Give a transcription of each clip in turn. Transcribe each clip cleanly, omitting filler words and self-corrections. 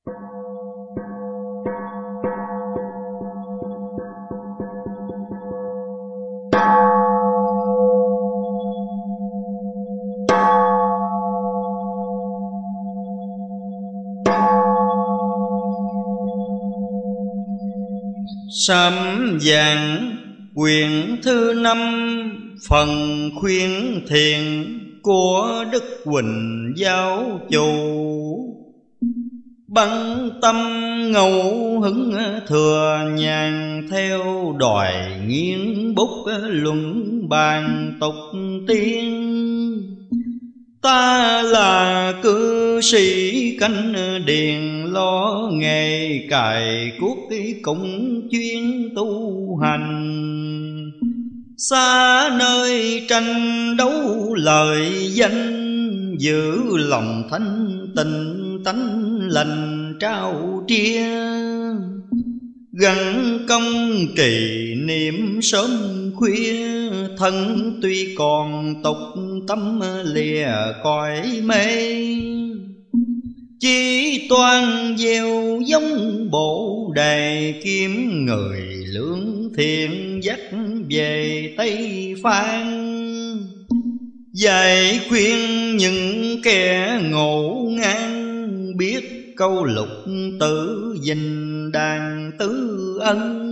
Sám giảng quyển thứ 5, phần khuyên thiện của Đức Huỳnh Giáo Chủ. Băng tâm ngẫu hứng thừa nhàn, theo đòi nghiêng bút luận bàn tục tiên. Ta là cư sĩ canh điền, lo nghề cài cuốc cũng chuyên tu hành. Xa nơi tranh đấu lời danh, giữ lòng thanh tịnh tánh lành trao tria. Gắn công trì niệm sớm khuya, thân tuy còn tục tâm lìa cõi mê. Chỉ toan gieo giống bổ đề, kiếm người lương thiện dắt về Tây Phan. Dạy khuyên những kẻ ngộ ngang, biết câu lục tử dình đàn tứ ân.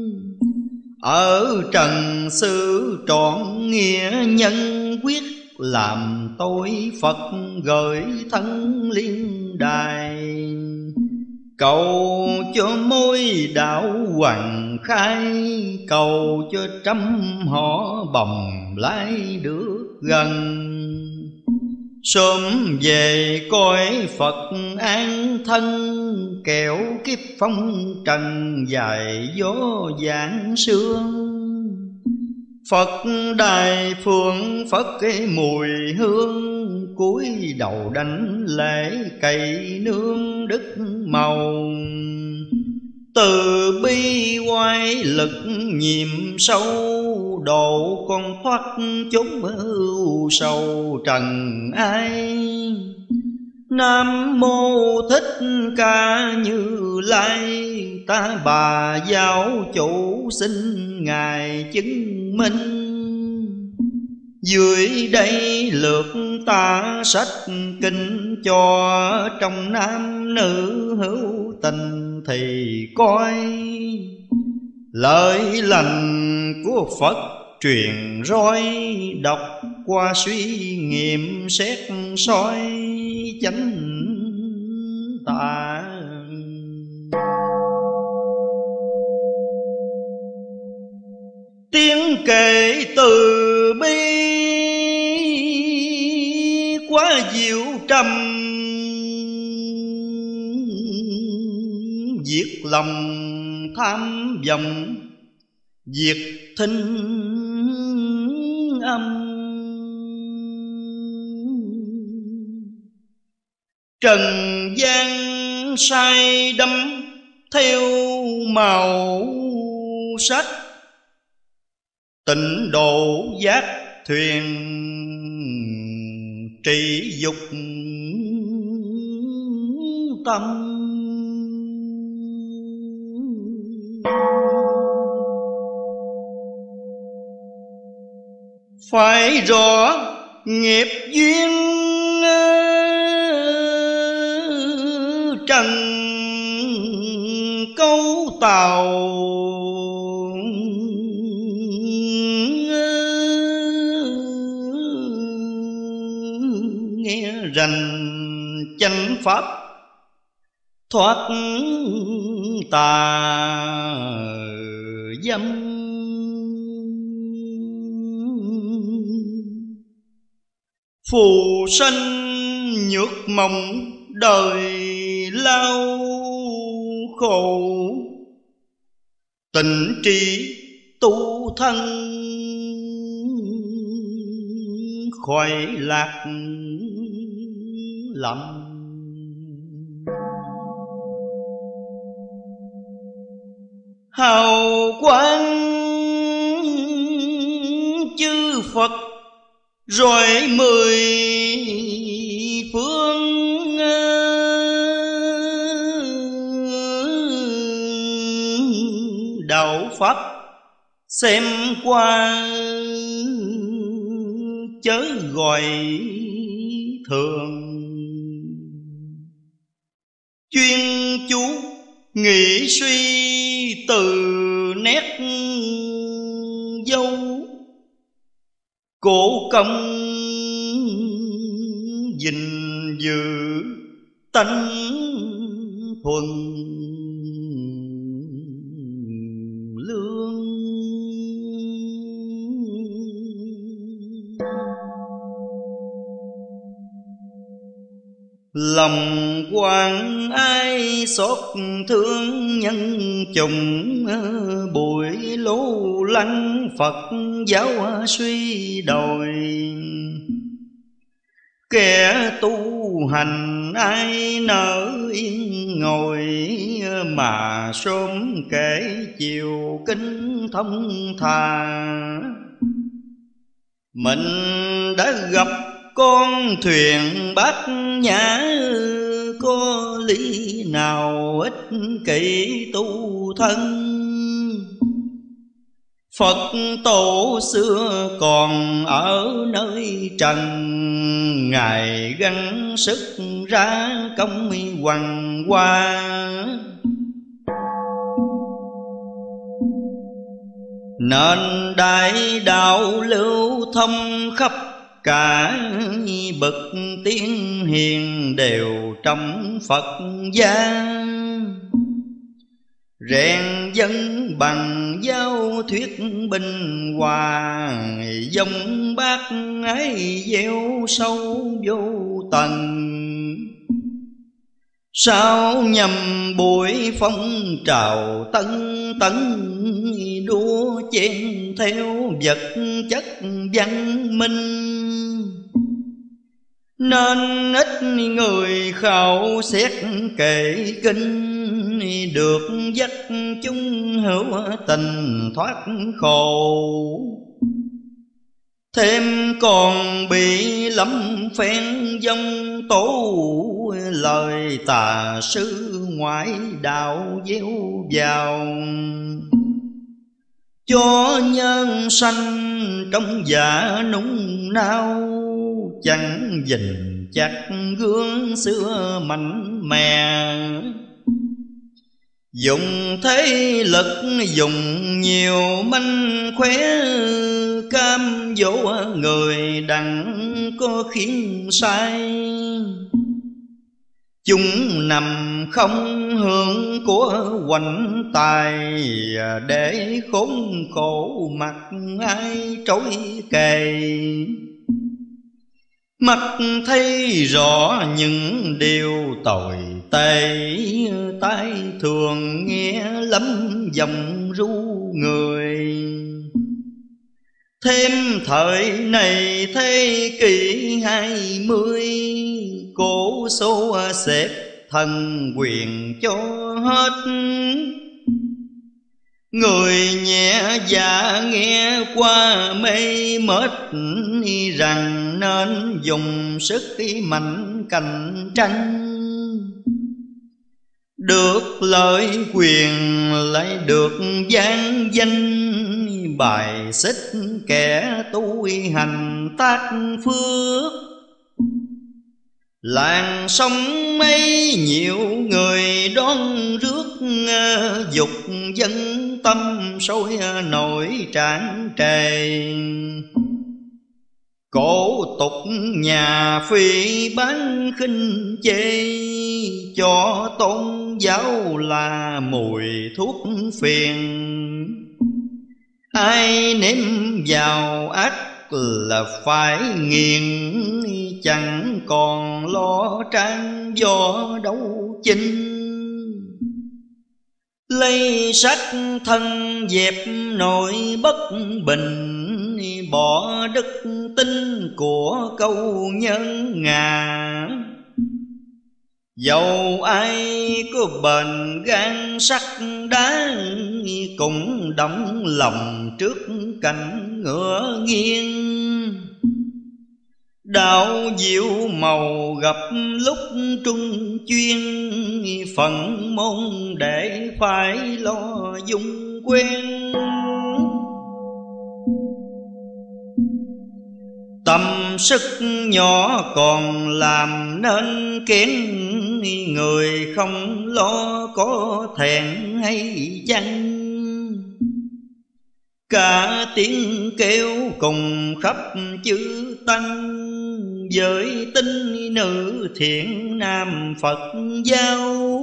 Ở trần xứ trọn nghĩa nhân, quyết làm tôi Phật gửi thân liên đài. Cầu cho môi đạo hoàng khai, cầu cho trăm họ bồng lai được gần. Sớm về cõi Phật an thân, kẻo kiếp phong trần dài gió giảng sương. Phật đài phương Phật cái mùi hương, cúi đầu đánh lễ cày nương đức màu. Từ bi oai lực nhiệm sâu, độ con thoát chốn ưu sầu trần ai. Nam mô Thích Ca Như Lai, ta bà giáo chủ xin ngài chứng minh. Dưới đây lượt ta sách kinh cho, trong nam nữ hữu tình thì coi. Lời lành của Phật truyền roi, đọc qua suy nghiệm xét soi chánh tà. Tiếng kể từ bi quá diệu trầm, diệt lòng tham vọng, diệt thinh âm. Trần gian say đắm theo màu sắc, tịnh độ giác thuyền trị dục tâm. Phải rõ nghiệp duyên trần câu tàu, nghe rành chánh pháp thoát tà dâm. Phù sanh nhược mộng đời lao khổ, tịnh trí tu thân khỏi lạc lầm. Hào quang chư Phật rồi 10 phương, pháp xem qua, chớ gọi thường. Chuyên chú nghĩ suy từ nét dâu, cổ công gìn giữ tánh thuần lương. Lòng quan ai xót thương nhân chủng, bụi lố lăng Phật giáo suy đồi. Kẻ tu hành ai nỡ yên ngồi, mà sớm kể chiều kinh thông thà. Mình đã gặp con thuyền bát nhã, có lý nào ích kỷ tu thân. Phật tổ xưa còn ở nơi trần, Ngài gắng sức ra công hoằng hoa. Nên đại đạo lưu thông khắp cả, bậc tiên hiền đều trong Phật gia. Rèn dân bằng giáo thuyết bình hòa, dòng bác ái gieo sâu vô tầng. Sao nhằm buổi phong trào tấn tấn, đua chen theo vật chất văn minh. Nên ít người khảo xét kệ kinh, được dắt chúng hữu tình thoát khổ. Thêm còn bị lắm phen dông tố, lời tà sư ngoại đạo gieo vào. Cho nhân sanh trong dạ nung nao, chẳng dình chắc gương xưa mạnh mẽ. Dùng thế lực dùng nhiều manh khóe, cam dỗ người đặng có khiến sai. Chúng nằm không hưởng của hoành tài, để khốn khổ mặt ai trối kề. Mắt thấy rõ những điều tồi tệ, tai thường nghe lắm dòng ru người. Thêm thời này thế kỷ 20, cổ số xếp thần quyền cho hết. Người nhẹ dạ nghe qua mê mệt, rằng nên dùng sức mạnh cạnh tranh. Được lợi quyền lại được gian danh, bài xích kẻ tu hành tác phước. Làng sông mấy nhiều người đón rước, dục dân tâm sôi nổi tràn trề. Cổ tục nhà phi bán khinh chê, cho tôn giáo là mùi thuốc phiền. Ai nếm vào ác là phải nghiền, chẳng còn lo trang do đấu chinh. Lấy sắc thân dẹp nỗi bất bình, bỏ đức tin của câu nhân ngà. Dẫu ai có bền gan sắt đá, cũng động lòng trước cảnh ngựa nghiêng. Đạo diệu màu gặp lúc trung chuyên, phận môn để phải lo dung quen. Tâm sức nhỏ còn làm nên kén, người không lo có thẹn hay chăng. Cả tiếng kêu cùng khắp chữ tăng, với tinh nữ thiện nam Phật giáo.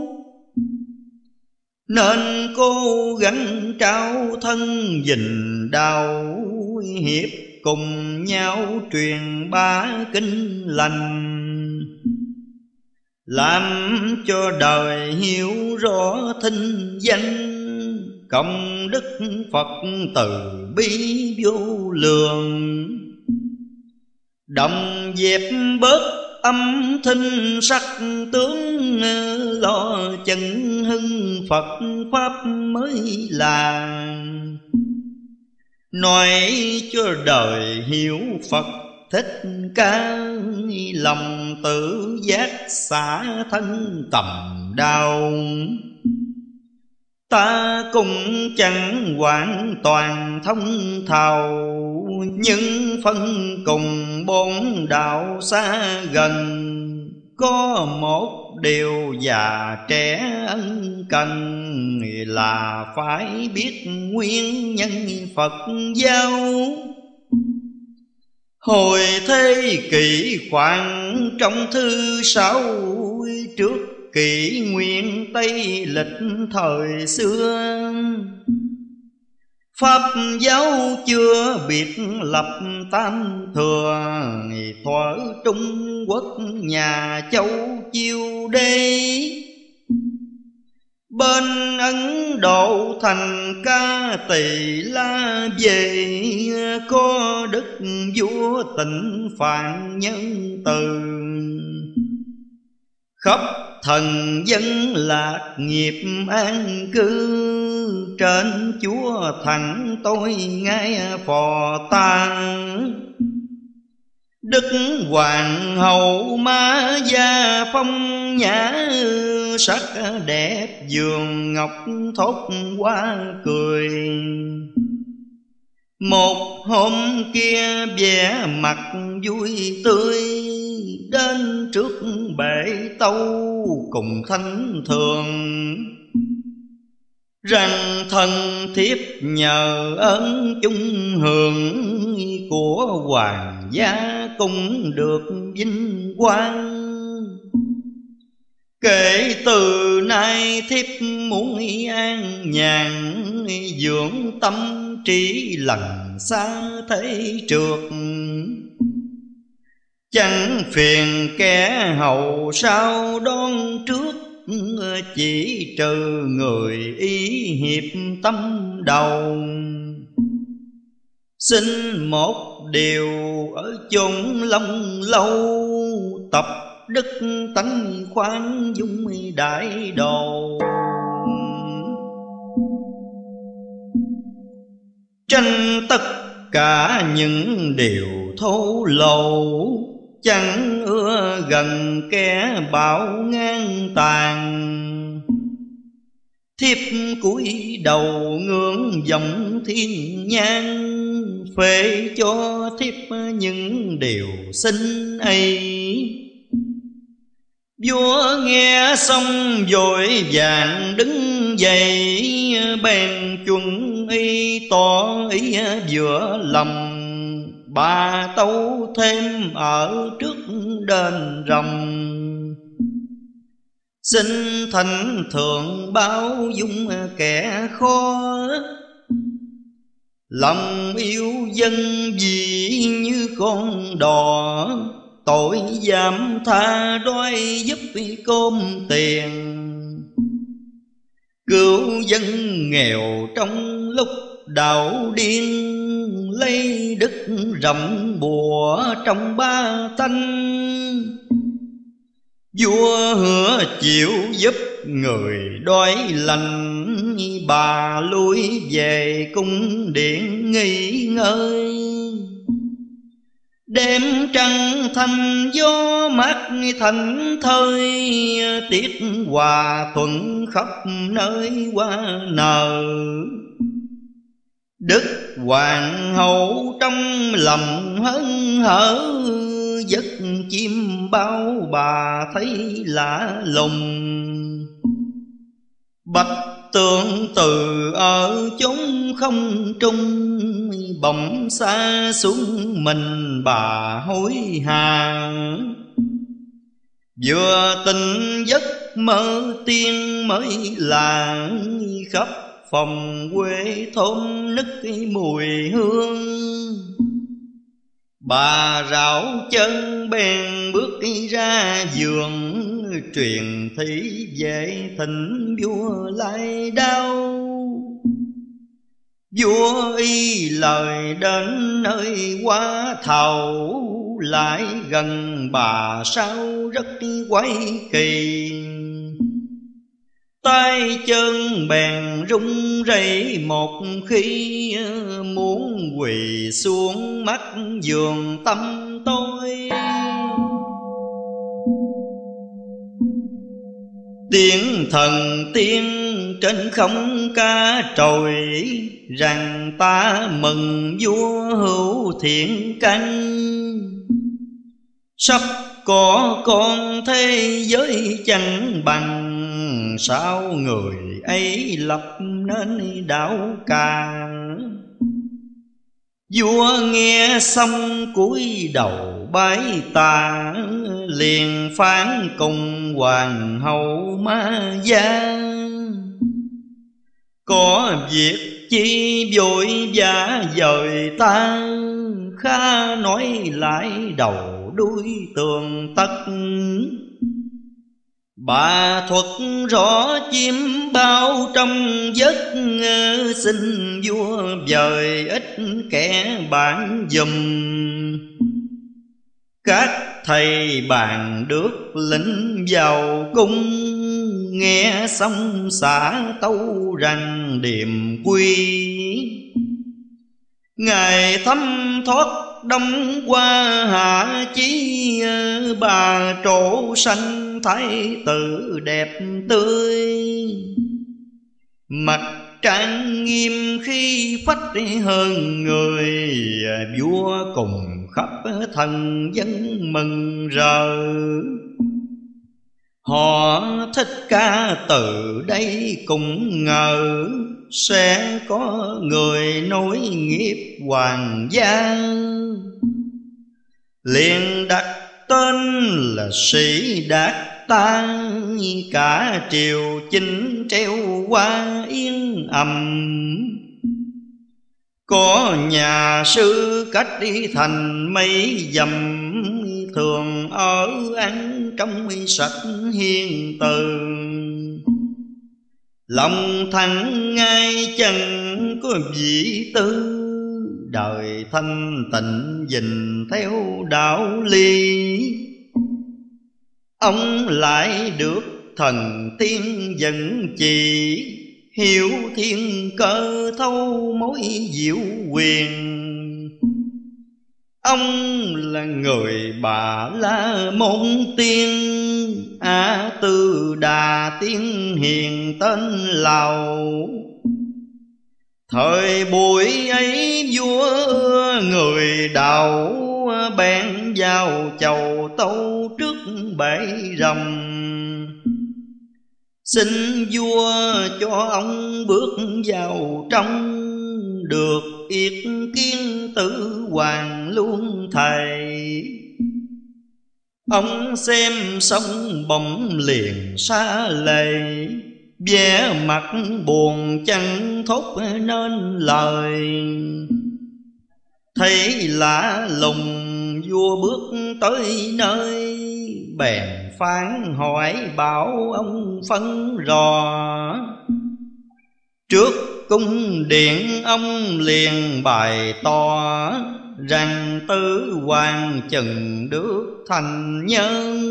Nên cố gắng trao thân gìn đạo hiệp, cùng nhau truyền bá kinh lành. Làm cho đời hiểu rõ thinh danh, công đức Phật từ bi vô lượng. Đồng dẹp bớt âm thanh sắc tướng, lo chân hưng Phật Pháp mới là. Nói cho đời hiểu Phật Thích Ca, lòng tự giác xả thân tầm đau. Ta cũng chẳng hoàn toàn thông thạo, nhưng phân cùng bốn đạo xa gần. Có một điều già trẻ ân cần, là phải biết nguyên nhân Phật giáo. Hồi thế kỷ khoảng trong thứ 6 trước kỷ nguyên Tây lịch thời xưa, Pháp giáo chưa biệt lập tam thừa, thuở Trung Quốc nhà Châu Chiêu Đế. Bên Ấn Độ thành Ca Tỳ La về, có đức vua Tịnh Phạn nhân từ. Khắp thần dân lạc nghiệp an cư, trên Chúa thẳng tôi ngay phò ta. Đức Hoàng hậu Ma Gia phong nhã, sắc đẹp giường ngọc thốt qua cười. Một hôm kia vẻ mặt vui tươi, đến trước bể tâu cùng thánh thường. Rằng thần thiếp nhờ ơn chung hưởng, của hoàng gia cũng được vinh quang. Kể từ nay thiếp muốn an nhàn, dưỡng tâm trí lần xa thế trượt. Chẳng phiền kẻ hậu sau đón trước, chỉ trừ người ý hiệp tâm đầu. Xin một điều ở chốn Long Lâu, tập đức tánh khoan dung đại độ. Tranh tất cả những điều thô lậu, chẳng ưa gần kẻ bạo ngang tàn. Thiếp cúi đầu ngưỡng dòng thiên nhang, phê cho thiếp những điều xinh ấy. Vua nghe xong vội vàng đứng dậy, bèn chuẩn y tỏ ý vừa lòng. Bà tấu thêm ở trước đền rồng, xin thánh thượng báo dung kẻ khó. Lòng yêu dân vì như con đò, tội giảm tha đói giúp cơm tiền. Cứu dân nghèo trong lúc đạo điên, lấy đức rộng bùa trong ba tánh. Vua hứa chịu giúp người đói lành, bà lui về cung điện nghỉ ngơi. Đêm trăng thanh gió mát thành thơi, tiết hòa thuận khắp nơi hoa nở. Đức hoàng hậu trong lòng hớn hở, giấc chim bao bà thấy lạ lùng. Bạch tượng từ ở chốn không trung, bỗng xa xuống mình bà hối hả. Vừa tỉnh giấc mơ tiên mới làng, khắp phòng quê thơm nức mùi hương. Bà rảo chân bèn bước ra giường, truyền thị về thỉnh vua lại đau. Vua y lời đến nơi quá thầu, lại gần bà sao rất quái kỳ. Tay chân bèn run rẩy một khi, muốn quỳ xuống mắt giường tâm tôi. Tiếng thần tiên trên không ca trồi, rằng ta mừng vua hữu thiện căn. Sắp có con thế giới chẳng bằng, sao người ấy lập nên đạo ca. Vua nghe xong cúi đầu bái tạ, liền phán cùng hoàng hậu Ma Gia. Có việc chi vội vã dời ta, khá nói lại đầu đuôi tường tất. Bà thuật rõ chim bao trong giấc, xin vua dời ít kẻ bạn dùm. Các thầy bàn được lĩnh vào cung, nghe xong xả tấu rằng điềm quy. Ngài thấm thoát đông qua hạ chí, bà trổ xanh thái tử đẹp tươi. Mặt trang nghiêm khi phách hơn người, vua cùng khắp thần dân mừng rỡ. Họ thích ca từ đây cũng ngờ, sẽ có người nối nghiệp hoàng gia. Liền đặt tên là Sĩ Đạt Ta, cả triều chính treo qua yên ầm. Có nhà sư cách đi thành mấy dặm, thường ở ăn trong sạch hiền từ. Lòng thẳng ngay chẳng có vị tư, đời thanh tịnh gìn theo đạo lý. Ông lại được thần tiên dẫn chỉ, hiểu thiên cơ thấu mối diệu quyền. Ông là người Bà La Môn Tiên, Tư Đà Tiên hiền tên Lầu. Thời buổi ấy vua người đạo, bèn vào chầu tâu trước bể rồng. Xin vua cho ông bước vào trong, được yết kiến tử hoàng luôn thầy. Ông xem xong bỗng liền xa lầy, vẻ mặt buồn chẳng thốt nên lời. Thấy lạ lùng vua bước tới nơi, bèn phán hỏi bảo ông phân rò. Trước cung điện ông liền bày tỏ, rằng tứ hoàng chừng được thành nhân.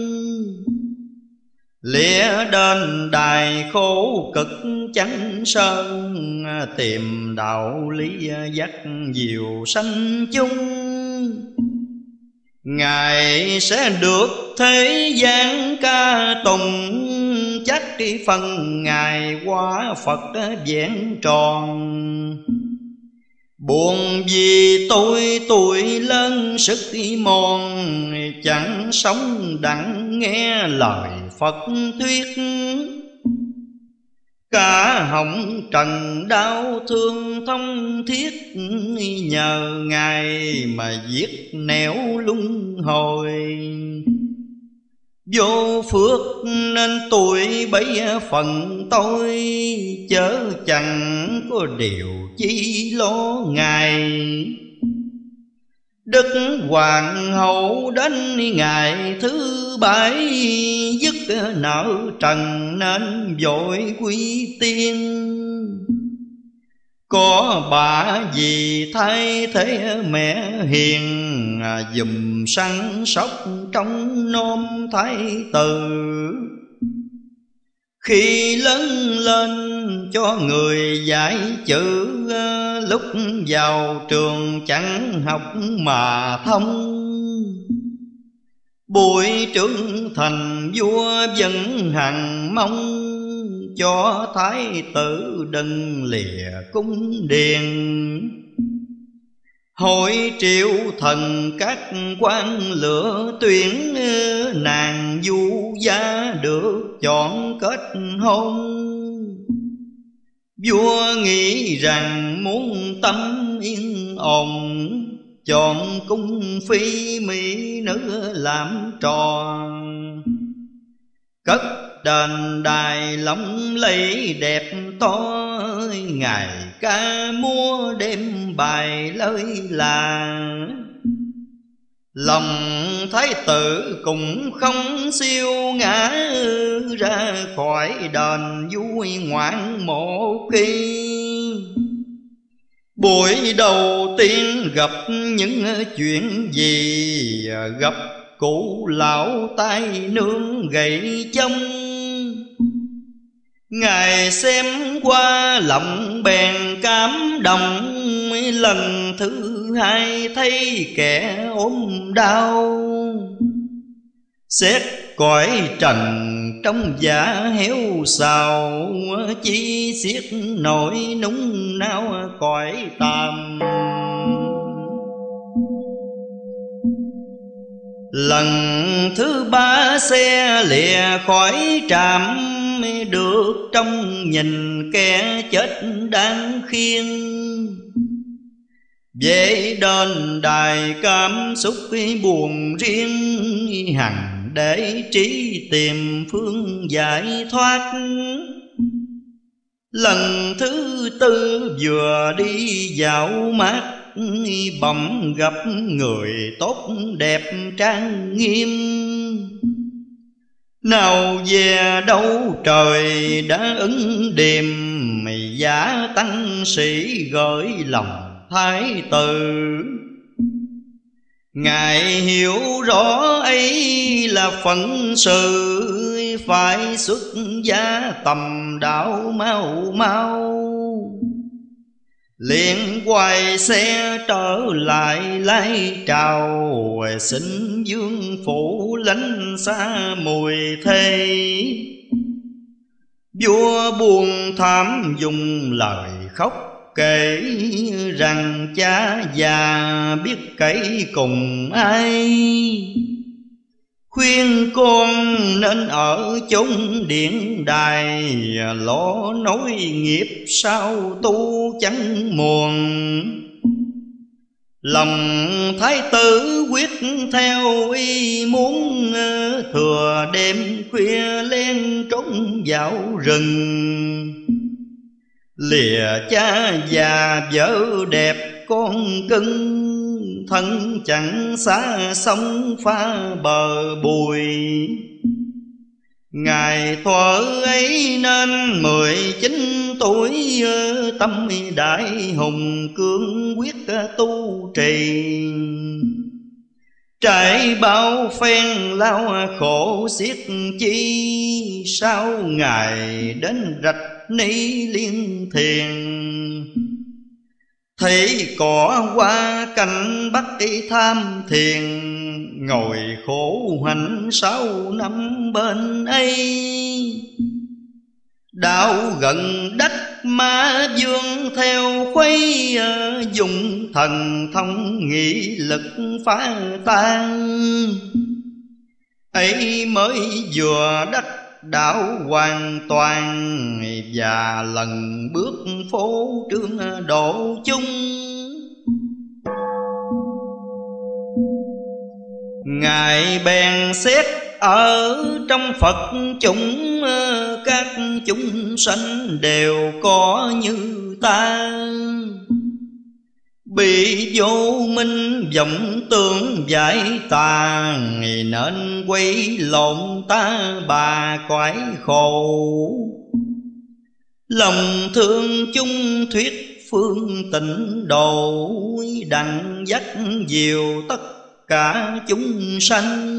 Lẽ đến đài khổ cực chẳng sơn, tìm đạo lý dắt diệu sanh chung. Ngài sẽ được thế gian ca tùng, chắc cái phần Ngài quá Phật vẹn tròn. Buồn vì tôi lớn sức mòn, chẳng sống đặng nghe lời Phật thuyết. Cả hồng trần đau thương thông thiết, nhờ Ngài mà giết nẻo luân hồi. Vô phước nên tuổi bấy phần tôi, chớ chẳng có điều chi lo Ngài. Đức Hoàng hậu đến ngày thứ bảy, dứt nợ trần nên vội quy tiên. Có bà gì thay thế mẹ hiền, dùm săn sóc trong nom thái tử. Khi lớn lên cho người dạy chữ, lúc vào trường chẳng học mà thông. Buổi trưởng thành vua vẫn hằng mong, cho thái tử đừng lìa cung điện. Hội triệu thần các quan lựa tuyển, nàng du gia được chọn kết hôn. Vua nghĩ rằng muốn tâm yên ổn, chọn cung phi mỹ nữ làm trò. Cất đền đài lộng lẫy đẹp to, ngày ca múa đêm bài lời là. Lòng thái tử cũng không siêu ngã, ra khỏi đền vui ngoạn một khi. Buổi đầu tiên gặp những chuyện gì, gặp cụ lão tay nương gậy chông. Ngài xem qua lòng bèn cảm động, lần thứ hai thấy kẻ ốm đau. Xét cõi trần trong giả héo xào, chỉ xiết nỗi nung nao cõi tàm. Lần thứ ba xe lìa khỏi trạm, được trong nhìn kẻ chết đang khiêng. Về đền đài cảm xúc buồn riêng, hằng để trí tìm phương giải thoát. Lần thứ tư vừa đi dạo mát, bỗng gặp người tốt đẹp trang nghiêm. Nào về đâu trời đã ứng điềm, giả tăng sĩ gửi lòng thái tử. Ngài hiểu rõ ấy là phận sự, phải xuất gia tầm đạo mau mau. Liền quay xe trở lại lai trào, xin vương phủ lánh xa mùi thê. Vua buồn thảm dùng lời khóc kể, rằng cha già biết cậy cùng ai. Khuyên con nên ở chốn điện đài, lo nối nghiệp sao tu chẳng muộn. Lòng thái tử quyết theo ý muốn, thừa đêm khuya len trốn vào rừng. Lìa cha già vợ đẹp con cưng, thân chẳng xa sông pha bờ bùi. Ngài thuở ấy nên 19 tuổi, tâm đại hùng cương quyết tu trì. Trải bao phen lao khổ xiết chi, sao Ngài đến rạch ni liên thiền. Thấy cỏ qua cành bắt tham thiền, ngồi khổ hạnh 6 năm bên ấy. Đạo gần đất Ma vương theo khuấy, dùng thần thông nghị lực phá tan. Ấy mới vừa đắc đạo hoàn toàn, và lần bước phố trương độ chung. Ngài bèn xét ở trong Phật chúng, các chúng sanh đều có như ta. Bị vô minh vọng tưởng giải tà, nên quay lộn ta bà quái khổ. Lòng thương chung thuyết phương tịnh độ, đặng dắt diệu tất cả chúng sanh.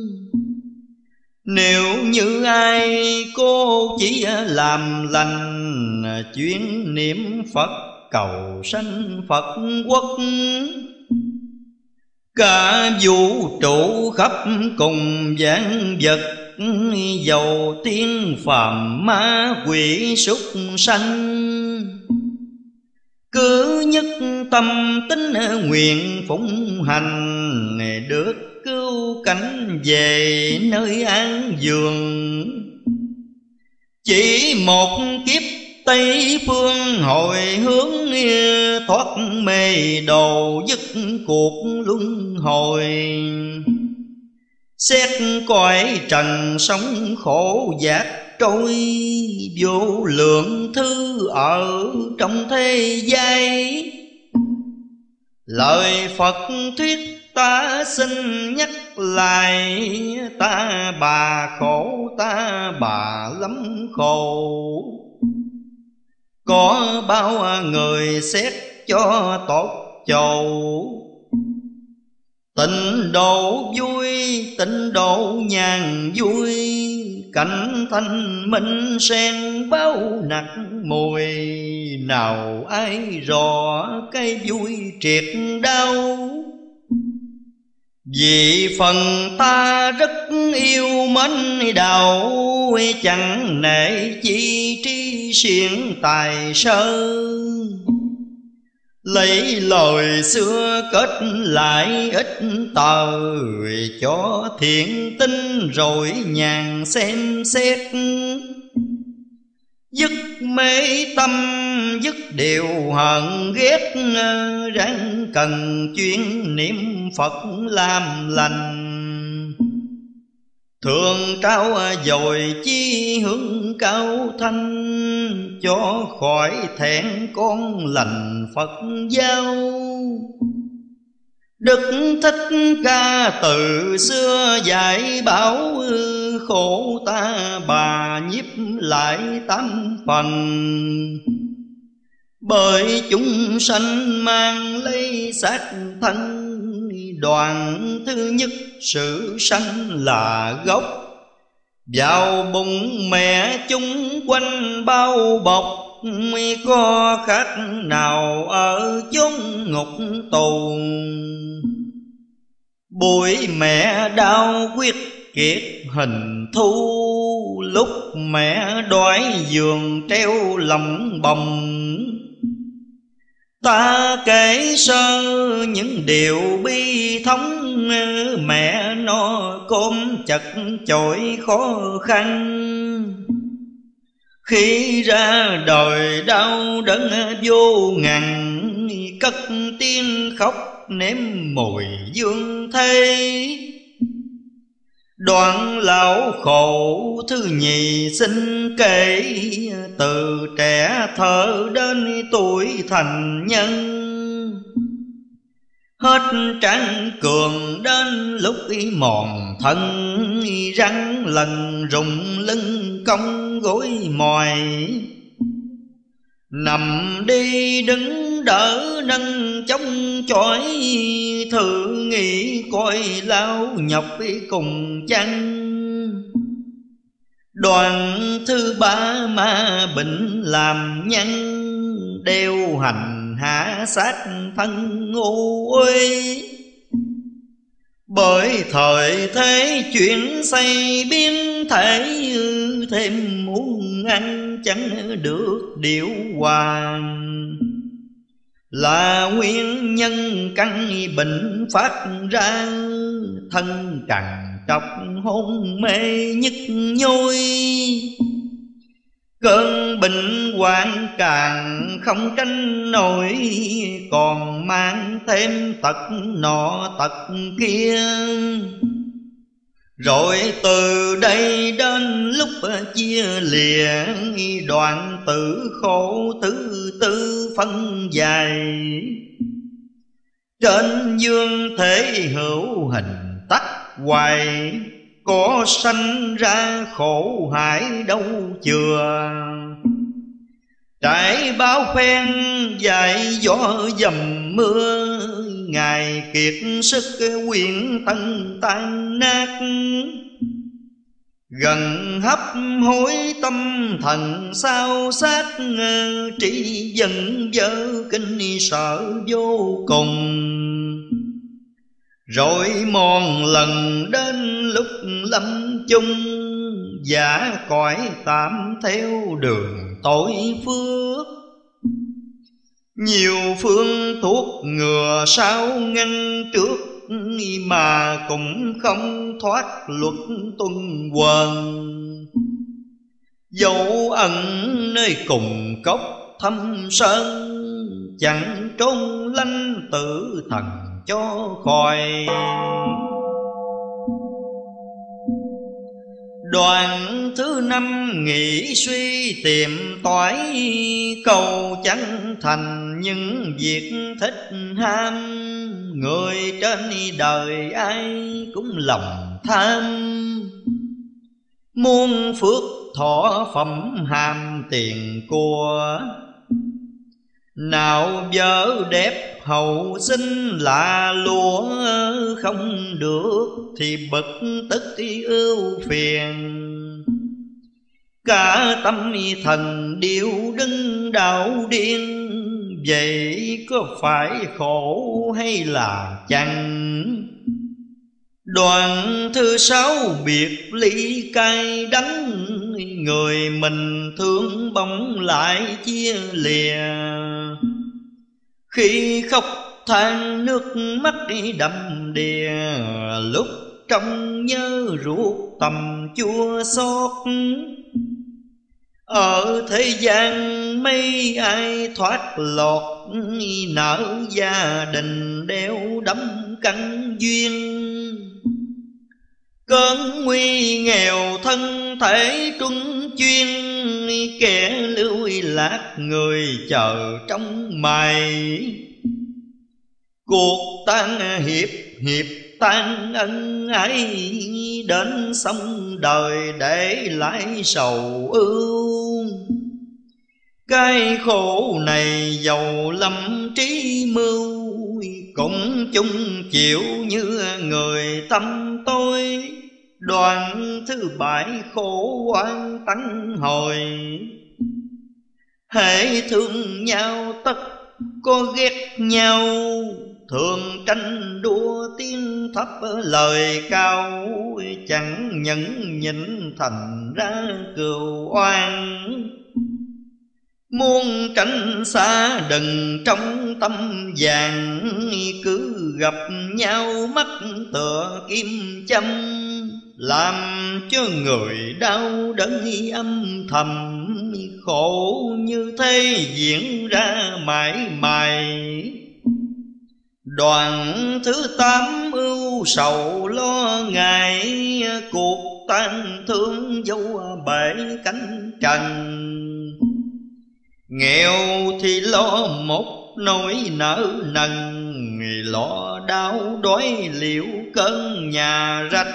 Nếu như ai cô chỉ làm lành, chuyên niệm Phật cầu sanh Phật quốc, cả vũ trụ khắp cùng vạn vật, dầu tiên phàm ma quỷ súc sanh, cứ nhất tâm tính nguyện phụng hành, được cứu cánh về nơi an vườn. Chỉ một kiếp Tây phương hồi hướng, thoát mê đồ dứt cuộc luân hồi. Xét cõi trần sống khổ giác trôi, vô lượng thứ ở trong thế gian. Lời Phật thuyết ta xin nhắc lại, ta bà khổ, ta bà lắm khổ. Có bao người xét cho tốt chầu, tịnh độ vui, tịnh độ nhàn vui. Cảnh thanh minh sen bao nặc mùi, nào ai rõ cái vui triệt đau. Vì phần ta rất yêu mến đạo, chẳng nể chi trí siêng tài sơ. Lấy lời xưa kết lại ít tờ, cho thiện tin rồi nhàn xem xét. Dứt mê tâm, dứt điều hận ghét, ráng cần chuyên niệm Phật làm lành. Thường trao dồi chi hướng cao thanh, cho khỏi thẹn con lành Phật giáo. Đức Thích Ca từ xưa dạy bảo, khổ ta bà nhiếp lại tám phần. Bởi chúng sanh mang lấy xác thân, đoạn thứ nhất sự sanh là gốc. Vào bụng mẹ chung quanh bao bọc, có khác nào ở chốn ngục tù. Bụi mẹ đau quyết kiệt hình thu, lúc mẹ đói giường treo lòng bồng. Ta kể sơ những điều bi thống, mẹ no cơm chật chội khó khăn. Khi ra đời đau đớn vô ngần, cất tiếng khóc nếm mùi dương thế. Đoạn lão khổ thứ nhì xin kể, từ trẻ thơ đến tuổi thành nhân. Hết tráng cường đến lúc mòn thân, răng lần rụng lưng cong gối mỏi. Nằm đi đứng đỡ nâng chống chọi, thử nghĩ coi lao nhọc cùng chăng. Đoạn thứ ba ma bệnh làm nhân, đeo hành hạ sát thân ngu ơi. Bởi thời thế chuyển xây biến thể, thêm muôn ăn chẳng được điệu hòa, là nguyên nhân căn bệnh phát ra, thân cằn trọc hôn mê nhức nhối. Cơn bệnh hoạn càng không tránh nổi, còn mang thêm tật nọ tật kia. Rồi từ đây đến lúc chia lìa, đoạn tử khổ thứ tư phân dài. Trên dương thế hữu hình tắc hoài, có sanh ra khổ hải đâu chừa. Trải bao phen dài gió dầm mưa, ngày kiệt sức quyện thân tan nát. Gần hấp hối tâm thần sao sát, trí dần dở kinh sợ vô cùng. Rồi mòn lần đến lúc lâm chung, giả cõi tạm theo đường tội phước. Nhiều phương thuốc ngừa sao ngăn trước, mà cũng không thoát luật tuần hoàn. Dẫu ẩn nơi cùng cốc thâm sơn, chẳng trốn lanh tử thần cho khỏi. Đoạn thứ năm nghĩ suy tìm toái, cầu chẳng thành những việc thích ham. Người trên đời ai cũng lòng tham, muôn phước thọ phẩm hàm tiền của. Nào vợ đẹp hậu sinh lạ lúa, không được thì bực tức ưu phiền. Cả tâm thần điêu đứng đạo điên, vậy có phải khổ hay là chăng? Đoạn thứ sáu biệt ly cay đắng, người mình thương bỗng lại chia lìa. Khi khóc than nước mắt đầm đìa, lúc trong nhớ ruột tầm chua xót. Ở thế gian mấy ai thoát lọt, nợ gia đình đeo đắm căn duyên. Cơn nguy nghèo thân thể truân chuyên, kẻ lưu lạc người chờ trong mày. Cuộc tan hiệp hiệp tan ân ái, đến xong đời để lại sầu ưu. Cái khổ này giàu lâm trí mưu, cũng chung chịu như người tâm tôi. Đoạn thứ bảy khổ oan tấn hồi, hễ thương nhau tất có ghét nhau. Thường tranh đua tiếng thấp lời cao, chẳng nhẫn nhịn thành ra cừu oan. Muốn tránh xa đừng trong tâm vàng, cứ gặp nhau mắt tựa kim châm. Làm cho người đau đớn âm thầm, khổ như thế diễn ra mãi mãi. Đoạn thứ tám ưu sầu lo ngại, cuộc tan thương dấu bể cánh trần. Nghèo thì lo một nỗi nợ nần, lo đau đói liệu cơn nhà rách.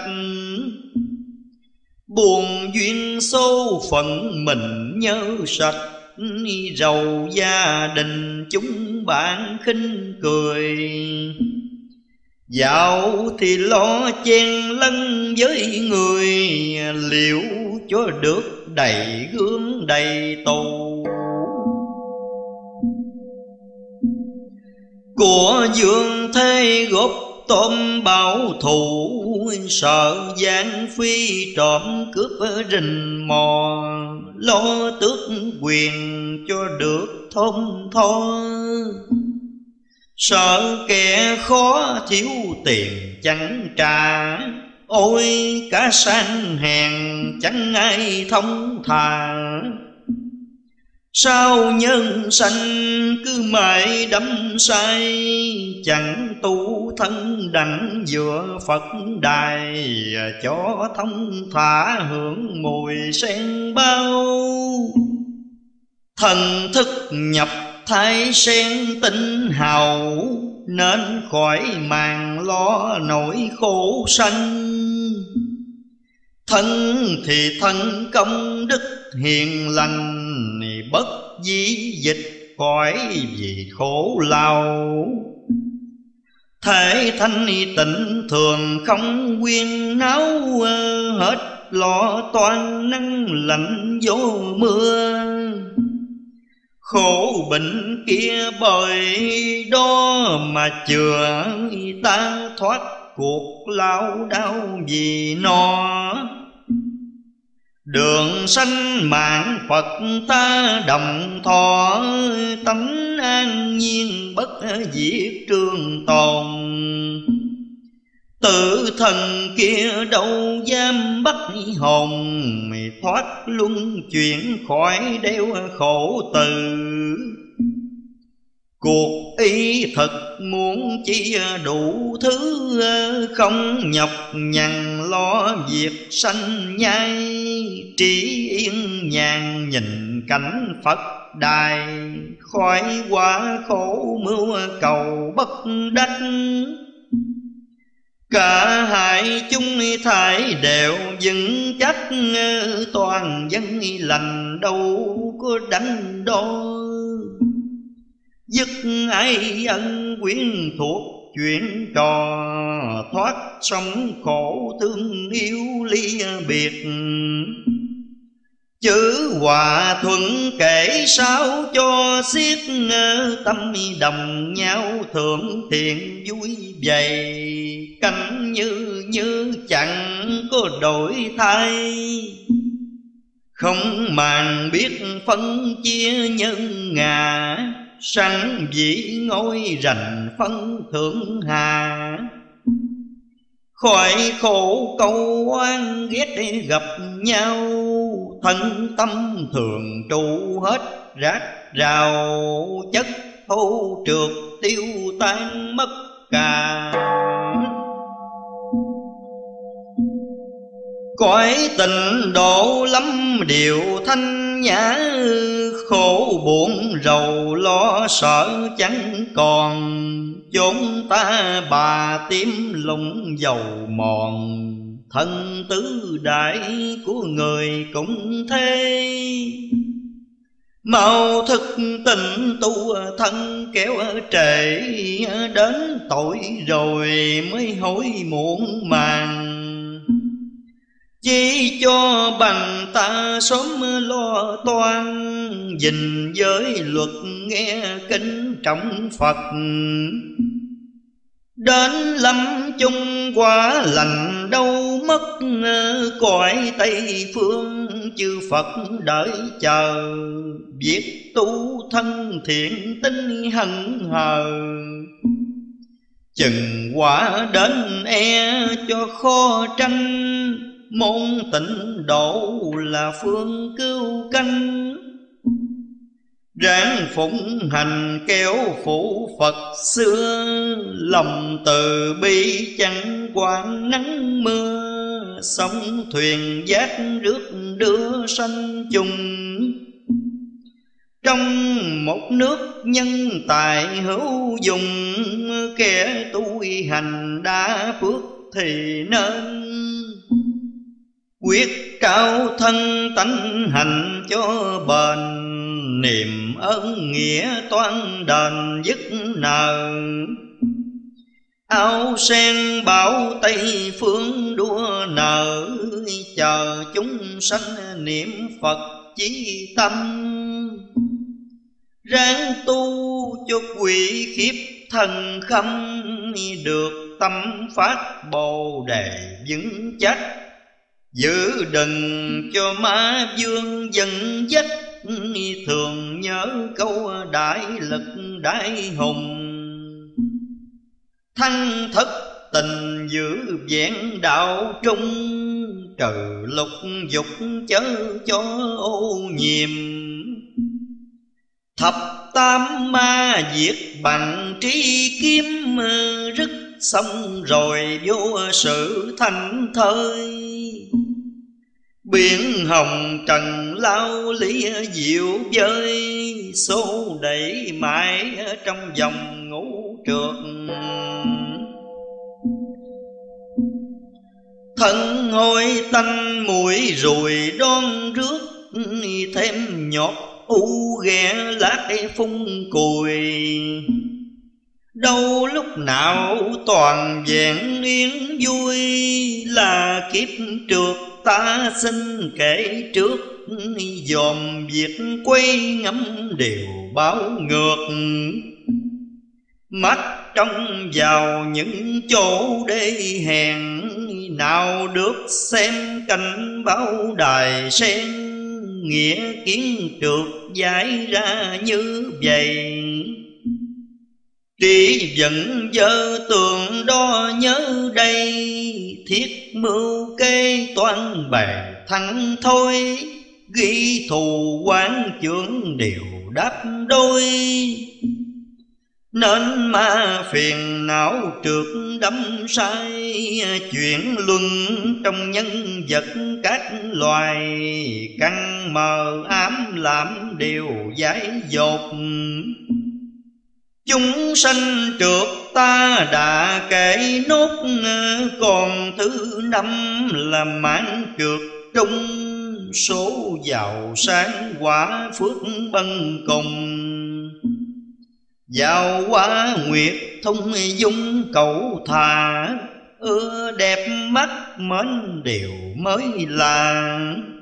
Buồn duyên số phận mình nhớ sạch, giàu gia đình chúng bạn khinh cười. Dạo thì lo chen lân với người, liệu cho được đầy gương đầy tù. Của dương thế góp tôm bảo thủ, sợ gian phi trộm cướp rình mò, lo tước quyền cho được thôn tho. Sợ kẻ khó thiếu tiền chẳng trả, ôi cả sang hèn chẳng ai thông thà. Sao nhân sanh cứ mãi đắm say, chẳng tu thân đảnh giữa Phật đài, cho thông thả hưởng mùi sen bao. Thần thức nhập thái sen tinh hào, nên khỏi màng lo nỗi khổ sanh. Thân thì thân công đức hiền lành, bất dĩ dịch khỏi vì khổ lao. Thể thanh tịnh thường không quyên náo, hết lo toan nắng lạnh gió mưa. Khổ bệnh kia bởi đó mà chừa, ta thoát cuộc lao đau vì nó. Đường sanh mạng Phật ta đồng thọ, tánh an nhiên bất diệt trường tồn. Tự thần kia đâu dám bắt hồn, thoát luân chuyển khỏi đeo khổ từ. Cuộc ý thật muốn chi đủ thứ, không nhọc nhằn lo việc sanh nhai. Trí yên nhàn nhìn cảnh Phật đài, khỏi quá khổ mưu cầu bất đắc. Cả hai chúng thải đều vững chắc, toàn dân lành đâu có đắn đo. Dứt ai ân quyến thuộc chuyện trò, thoát sống khổ thương yêu ly biệt. Chữ hòa thuận kể sao cho xiết, tâm đồng nhau thượng thiện vui vầy. Cảnh như chẳng có đổi thay, không màng biết phân chia nhân ngã. Sanh dĩ ngôi rành phân thượng hà, khỏi khổ câu oan ghét gặp nhau. Thân tâm thường trụ hết rác rào, chất thô trượt tiêu tan mất cả. Cõi tịnh độ lắm điều thanh nhã, khổ buồn rầu lo sợ chẳng còn. Chốn ta bà tím lũng dầu mòn, thân tứ đại của người cũng thế. Mau thức tỉnh tu thân kéo trễ, đến tội rồi mới hối muộn màng. Chỉ cho bằng ta sớm lo toan, gìn giới luật nghe kính trọng Phật. Đến lâm chung quả lành đâu mất, cõi Tây phương chư Phật đợi chờ. Việc tu thân thiện tinh hân hờ, chừng quả đến cho khó tranh. Môn tịnh độ là phương cứu canh, ráng phụng hành kéo phụ Phật xưa. Lòng từ bi chẳng quản nắng mưa, sóng thuyền giác rước đưa sanh chung. Trong một nước nhân tài hữu dùng, kẻ tu hành đã phước thì nên. Quyết trao thân tánh hành cho bền, niềm ơn nghĩa toan đền dứt nợ. Áo sen bảo Tây phương đua nở, chờ chúng sanh niệm Phật chí tâm. Ráng tu cho quỷ khiếp thân khâm, được tâm phát bồ đề vững chắc. Giữ đừng cho ma vương dẫn dắt, thường nhớ câu đại lực đại hùng. Thăng thất tình giữ vẹn đạo trung, trừ lục dục chớ cho ô nhiễm. Thập tam ma diệt bằng trí kiếm, rứt xong rồi vô sự thành thơi. Biển hồng trần lao lý diệu vơi, xô đẩy mãi trong vòng ngũ trượt. Thân hôi tanh mũi ruồi đón rước, thêm nhọt u ghé lát phun cùi. Đâu lúc nào toàn vẹn yên vui, là kiếp trượt ta xin kể trước. Dòm việc quay ngắm đều báo ngược, mắt trông vào những chỗ đê hèn. Nào được xem cảnh báo đài sen, nghĩa kiến trượt giải ra như vậy. Trí vẫn dơ tường đo nhớ đây, thiết mưu kê toan bè thắng thôi. Ghi thù quán chướng đều đáp đôi, nên ma phiền não trượt đắm say. Chuyện luân trong nhân vật các loài, căng mờ ám làm đều giải dột. Chúng sanh trượt ta đã kể nốt, còn thứ năm là mãn trượt trung. Số giàu sáng quả phước bần cùng, giàu quá nguyệt thông dung cầu thà. Ưa đẹp mắt mến điều mới là,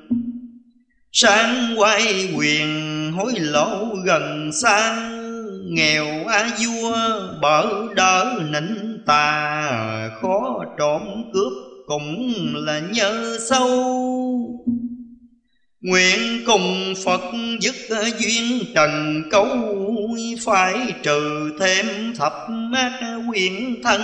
sáng quay quyền hối lộ gần xa. Nghèo á vua bỡ đỡ nịnh tà, khó trộm cướp cũng là nhờ sâu. Nguyện cùng Phật dứt duyên trần cấu, phải trừ thêm thập ác quyển thân.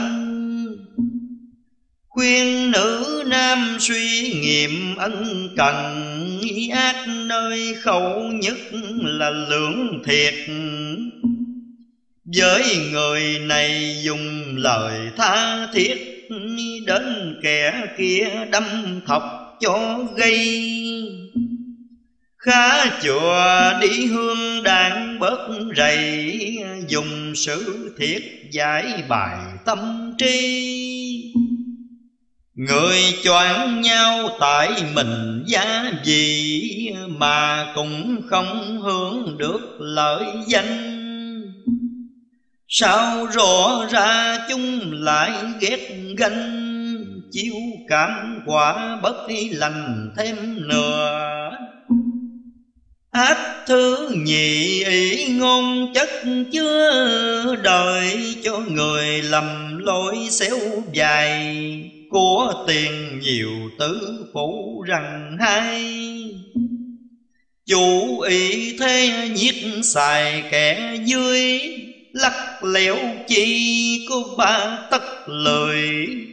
Khuyên nữ nam suy nghiệm ân cần, ác nơi khẩu nhất là lưỡng thiệt. Với người này dùng lời tha thiết, đến kẻ kia đâm thọc cho gây. Khá chùa đi hương đàn bớt rầy, dùng sự thiết giải bài tâm trí. Người choáng nhau tại mình giá gì, mà cũng không hưởng được lợi danh. Sao rõ ra chúng lại ghét ganh, chiếu cảm quả bất lành thêm nữa. Ác thứ nhị ý ngôn chất chứa, đời cho người lầm lỗi xéo dài. Của tiền nhiều tứ phủ rằng hay, chủ ý thế nhiết xài kẻ dưới. Lắc lẻo chi có ba tấc lời,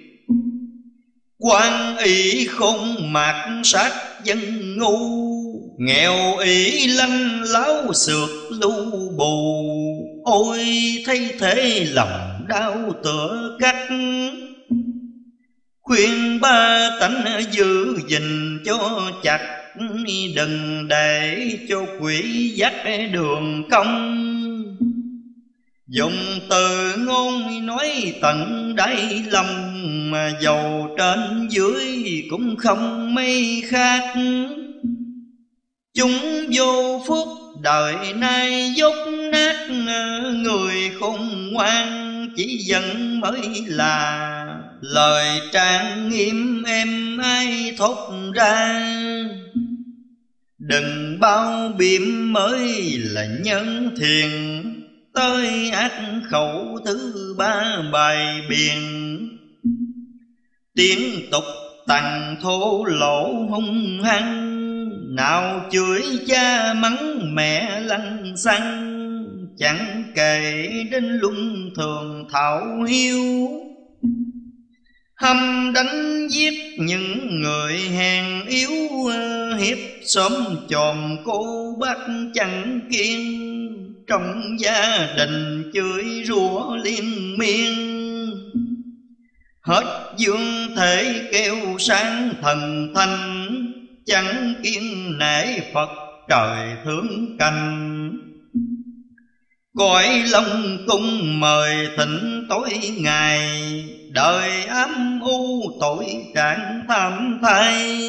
quan ý không mạt sát dân ngu. Nghèo ý lanh láo xược lưu bù, ôi thấy thế lòng đau tựa cắt. Khuyên ba tánh giữ gìn cho chặt, đừng để cho quỷ dắt đường công. Dùng từ ngôn nói tận đáy lòng, mà dầu trên dưới cũng không mấy khác. Chúng vô phúc đời nay dốt nát, người khôn ngoan chỉ giận mới là. Lời trang nghiêm em ai thốt ra, đừng bao biểm mới là nhân thiền. tới ác khẩu thứ ba bài biện. Tiếng tục tằng thô lỗ hung hăng, nào chửi cha mắng mẹ lăng xăng, chẳng kể đến luân thường thảo hiu. Hăm đánh giết những người hèn yếu, hiếp xóm chòm cô bác chẳng kiên, trong gia đình chửi rủa liên miên. Hết dương thể kêu sáng thần thanh, chẳng kiên nể Phật trời thương canh. Cõi Long cung mời thịnh tối ngày, đời ám u tội trạng tham thay.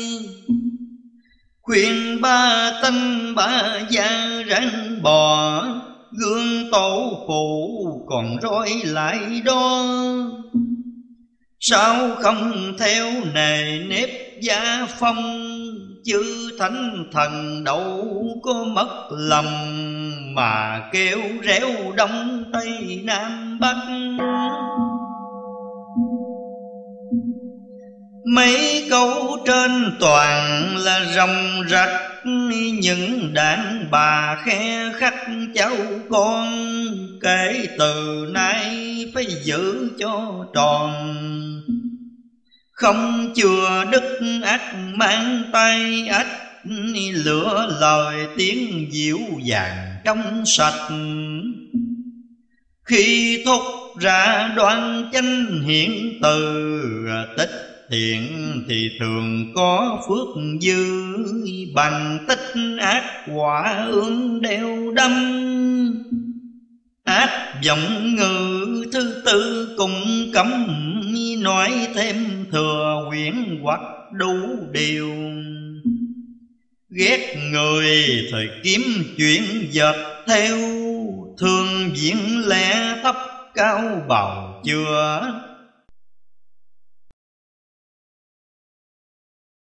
Khuyên ba tánh ba gia ráng bò, gương tổ phụ còn rối lại đó. Sao không theo nề nếp gia phong, chư thánh thần đâu có mất lòng, mà kêu réo đông tây nam bắc. Mấy câu trên toàn là ròng rạch, những đàn bà khe khắc cháu con, kể từ nay phải giữ cho tròn. Không chừa đứt ắt mang tay ách, lửa lời tiếng dịu dàng trong sạch. Khi thốt ra đoan chánh hiện từ, tích thiện thì thường có phước dư, bằng tích ác quả ương đeo đâm. Ác vọng ngữ thứ tư cùng cấm, nói thêm thừa quyển hoặc đủ điều. Ghét người thời kiếm chuyện dệt theo, thương diễn lẽ thấp cao bào chưa.